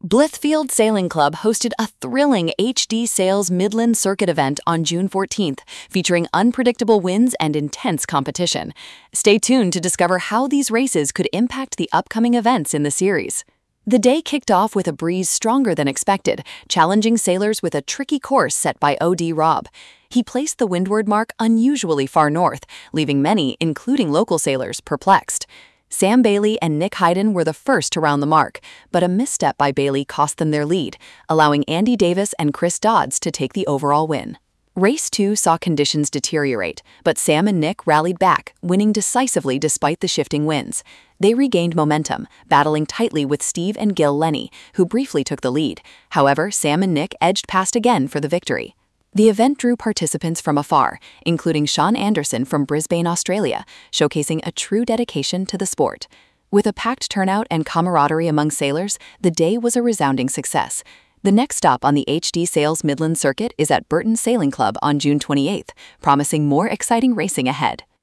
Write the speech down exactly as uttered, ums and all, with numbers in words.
Blithfield Sailing Club hosted a thrilling H D Sails Midland Circuit event on June fourteenth, featuring unpredictable winds and intense competition. Stay tuned to discover how these races could impact the upcoming events in the series. The day kicked off with a breeze stronger than expected, challenging sailors with a tricky course set by O D Robb. He placed the windward mark unusually far north, leaving many, including local sailors, perplexed. Sam Bailey and Nick Hayden were the first to round the mark, but a misstep by Bailey cost them their lead, allowing Andy Davis and Chris Dodds to take the overall win. Race two saw conditions deteriorate, but Sam and Nick rallied back, winning decisively despite the shifting winds. They regained momentum, battling tightly with Steve and Gil Lenny, who briefly took the lead. However, Sam and Nick edged past again for the victory. The event drew participants from afar, including Sean Anderson from Brisbane, Australia, showcasing a true dedication to the sport. With a packed turnout and camaraderie among sailors, the day was a resounding success. The next stop on the H D Sails Midland Circuit is at Burton Sailing Club on June twenty-eighth, promising more exciting racing ahead.